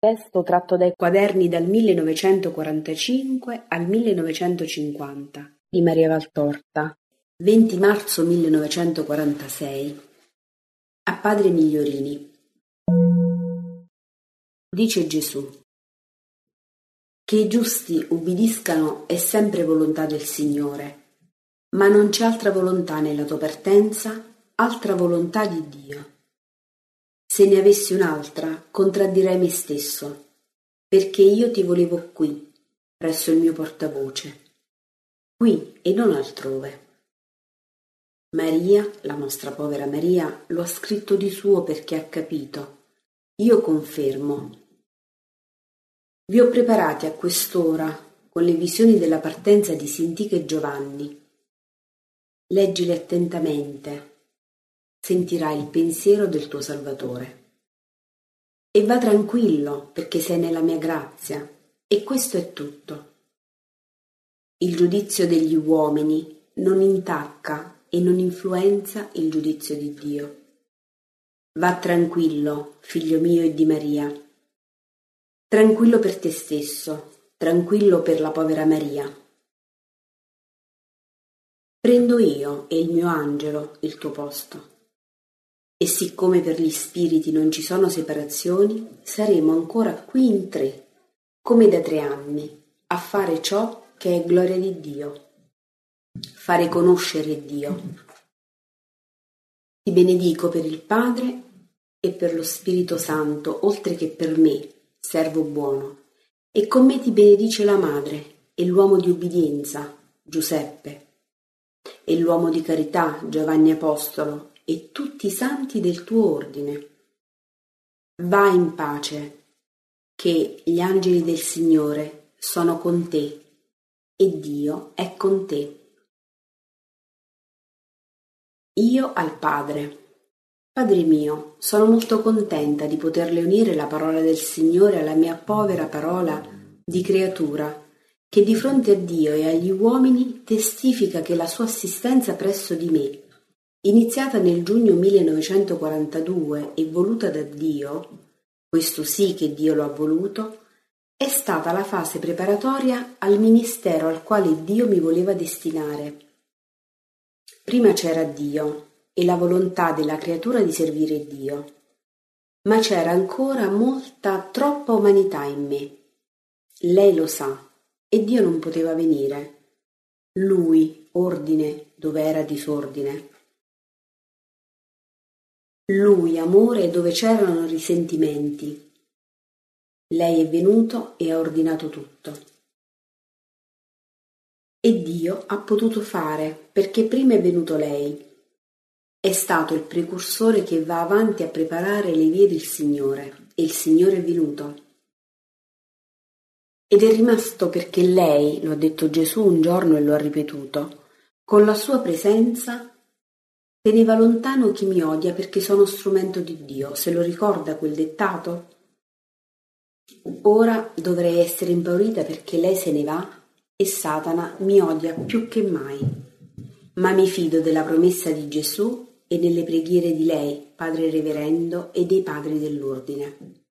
Testo tratto dai quaderni dal 1945 al 1950 di Maria Valtorta, 20 marzo 1946. A Padre Migliorini. Dice Gesù: che i giusti ubbidiscano è sempre volontà del Signore, ma non c'è altra volontà nella tua partenza, altra volontà di Dio. Se ne avessi un'altra, contraddirei me stesso, perché io ti volevo qui, presso il mio portavoce, qui e non altrove. Maria, la nostra povera Maria, lo ha scritto di suo perché ha capito. Io confermo. Vi ho preparati a quest'ora con le visioni della partenza di Sintica e Giovanni. Leggile attentamente, sentirai il pensiero del tuo Salvatore. E va tranquillo, perché sei nella mia grazia, e questo è tutto. Il giudizio degli uomini non intacca e non influenza il giudizio di Dio. Va tranquillo, figlio mio e di Maria. Tranquillo per te stesso, tranquillo per la povera Maria. Prendo io e il mio angelo il tuo posto. E siccome per gli spiriti non ci sono separazioni, saremo ancora qui in 3, come da 3 anni, a fare ciò che è gloria di Dio, fare conoscere Dio. Ti benedico per il Padre e per lo Spirito Santo, oltre che per me, servo buono, e con me ti benedice la Madre e l'uomo di ubbidienza, Giuseppe, e l'uomo di carità, Giovanni Apostolo, e tutti i santi del tuo ordine. Va in pace, che gli angeli del Signore sono con te e Dio è con te. Io al Padre. Padre mio, sono molto contenta di poterle unire la parola del Signore alla mia povera parola di creatura, che di fronte a Dio e agli uomini testifica che la sua assistenza presso di me, iniziata nel giugno 1942 e voluta da Dio, questo sì che Dio lo ha voluto, è stata la fase preparatoria al ministero al quale Dio mi voleva destinare. Prima c'era Dio e la volontà della creatura di servire Dio, ma c'era ancora molta, troppa umanità in me. Lei lo sa, e Dio non poteva venire. Lui, ordine, dove era disordine. Lui, amore, dove c'erano risentimenti. Lei è venuto e ha ordinato tutto. E Dio ha potuto fare, perché prima è venuto lei. È stato il precursore che va avanti a preparare le vie del Signore, e il Signore è venuto. Ed è rimasto perché lei, lo ha detto Gesù un giorno e lo ha ripetuto, con la sua presenza teneva lontano chi mi odia perché sono strumento di Dio. Se lo ricorda quel dettato? Ora dovrei essere impaurita perché lei se ne va e Satana mi odia più che mai. Ma mi fido della promessa di Gesù e delle preghiere di lei, Padre Reverendo, e dei padri dell'ordine.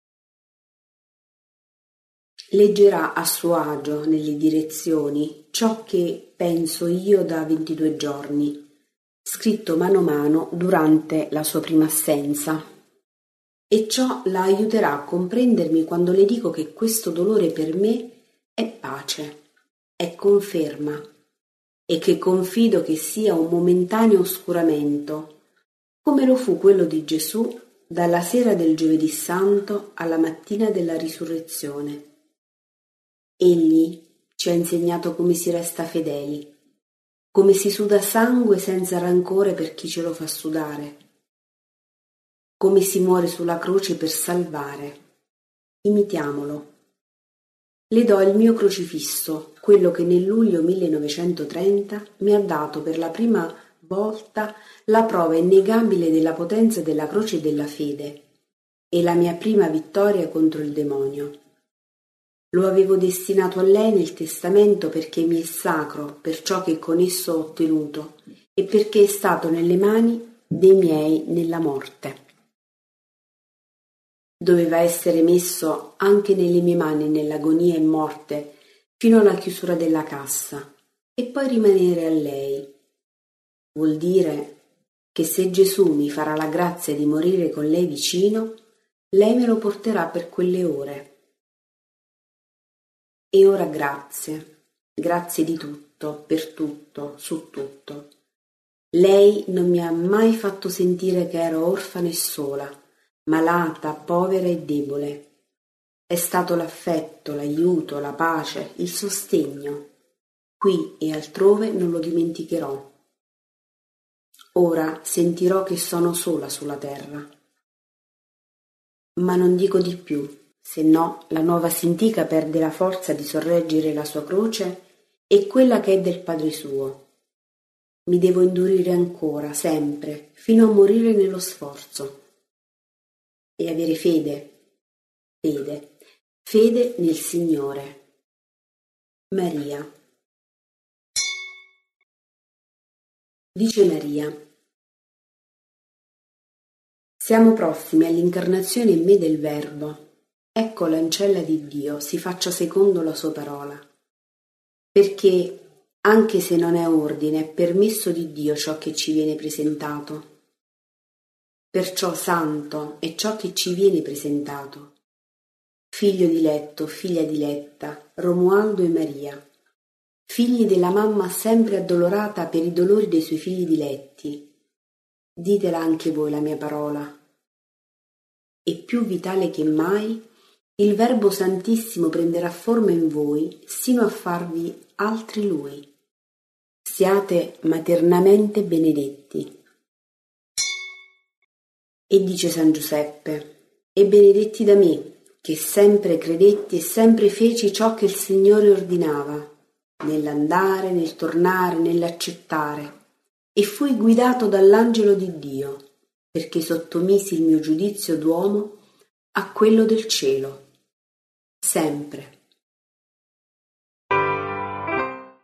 Leggerà a suo agio nelle direzioni ciò che penso io da 22 giorni, scritto mano a mano durante la sua prima assenza, e ciò la aiuterà a comprendermi quando le dico che questo dolore per me è pace, è conferma, e che confido che sia un momentaneo oscuramento, come lo fu quello di Gesù dalla sera del Giovedì Santo alla mattina della risurrezione. Egli ci ha insegnato come si resta fedeli, come si suda sangue senza rancore per chi ce lo fa sudare, come si muore sulla croce per salvare. Imitiamolo. Le do il mio crocifisso, quello che nel luglio 1930 mi ha dato per la prima volta la prova innegabile della potenza della croce e della fede, e la mia prima vittoria contro il demonio. Lo avevo destinato a lei nel testamento perché mi è sacro per ciò che con esso ho ottenuto e perché è stato nelle mani dei miei nella morte. Doveva essere messo anche nelle mie mani nell'agonia e morte fino alla chiusura della cassa e poi rimanere a lei. Vuol dire che se Gesù mi farà la grazia di morire con lei vicino, lei me lo porterà per quelle ore. E ora grazie di tutto, per tutto, su tutto. Lei non mi ha mai fatto sentire che ero orfana e sola, malata, povera e debole. È stato l'affetto, l'aiuto, la pace, il sostegno. Qui e altrove non lo dimenticherò. Ora sentirò che sono sola sulla terra. Ma non dico di più, se no la nuova Sintica perde la forza di sorreggere la sua croce e quella che è del Padre suo. Mi devo indurire ancora, sempre, fino a morire nello sforzo. E avere fede nel Signore. Maria. Dice Maria: siamo prossimi all'incarnazione in me del Verbo. Ecco l'ancella di Dio, si faccia secondo la sua parola. Perché, anche se non è ordine, è permesso di Dio ciò che ci viene presentato. Perciò santo è ciò che ci viene presentato. Figlio diletto, figlia diletta, Romualdo e Maria, figli della mamma sempre addolorata per i dolori dei suoi figli diletti. Ditela anche voi la mia parola. E più vitale che mai, il Verbo Santissimo prenderà forma in voi sino a farvi altri Lui. Siate maternamente benedetti. E dice San Giuseppe: e benedetti da me, che sempre credetti e sempre feci ciò che il Signore ordinava, nell'andare, nel tornare, nell'accettare, e fui guidato dall'angelo di Dio, perché sottomisi il mio giudizio d'uomo a quello del cielo. Sempre,